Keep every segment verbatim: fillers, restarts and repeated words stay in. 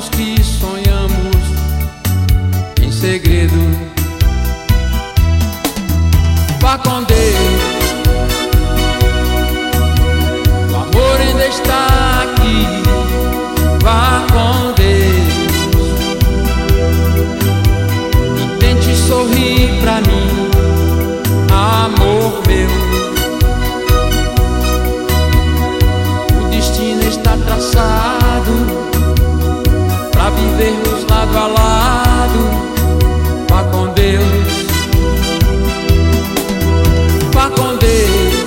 sonhos que sonhamos em segredo. Vá com Deus, o amor ainda está aqui. Vá com Deus e tente sorrir pra mim, amor meu. O destino está traçado pra vivermos lado a lado. Vá com Deus, vá com Deus,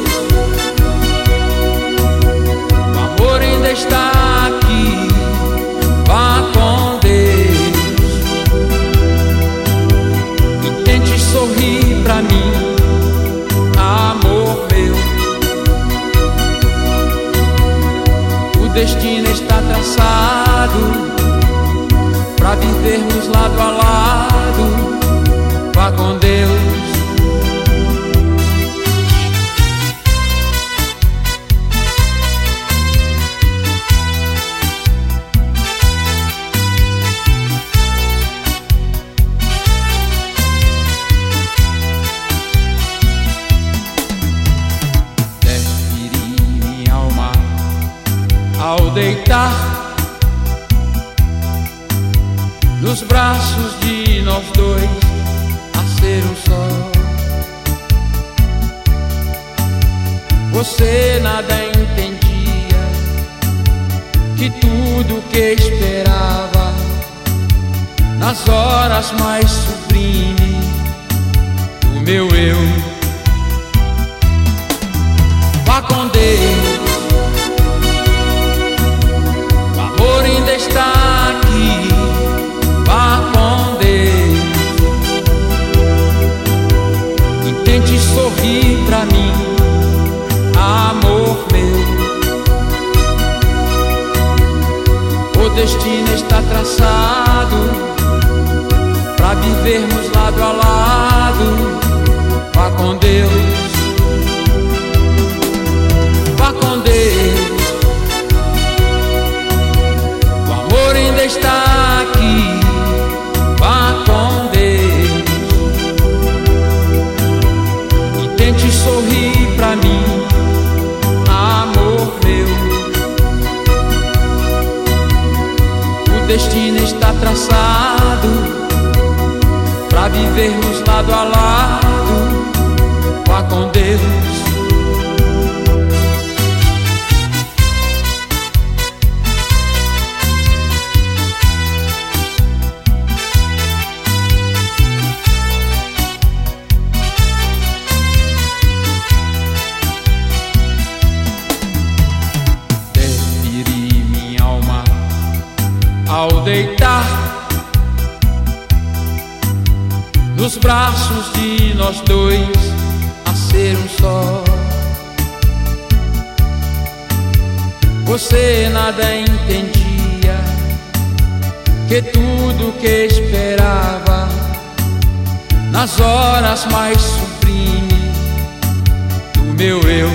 o amor ainda está aqui. Vá com Deus e tente sorrir pra mim, amor meu. O destino está traçado pra vivermos lado a lado. Vá com Deus, ao deitar nos braços de nós dois, a ser um só. Você nada entendia, que tudo que esperava nas horas mais sublimes do meu eu. Vá com Deus, ainda está aqui. Vá com Deus e tente sorrir pra mim, amor meu. O destino está traçado pra vivermos lado a lado. Vá com Deus, vá com Deus, ainda está aqui. Vá com Deus e tente sorrir pra mim, amor meu. O destino está traçado pra vivermos lado a lado. Vá com Deus, ao deitar nos braços de nós dois, a ser um só. Você nada entendia, que tudo que esperava nas horas mais sublimes do meu eu.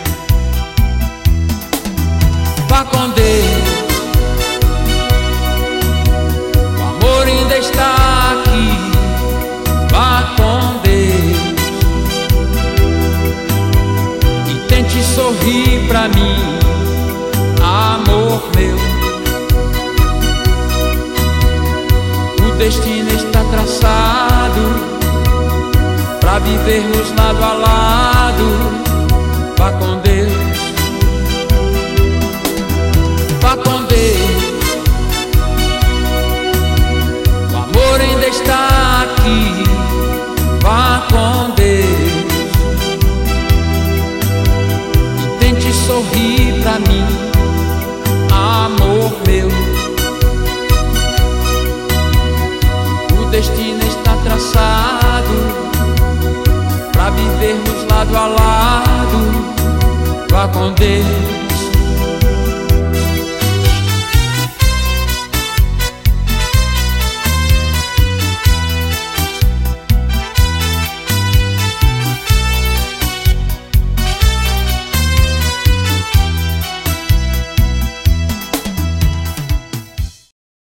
Vá com Deus, ainda está aqui. Vá com Deus e tente sorrir pra mim, amor meu. O destino está traçado pra vivermos lado a lado. Vá com Deus, vá com Deus, ainda está aqui. Vá com Deus e tente sorrir pra mim, amor meu. O destino está traçado pra vivermos lado a lado. Vá com Deus,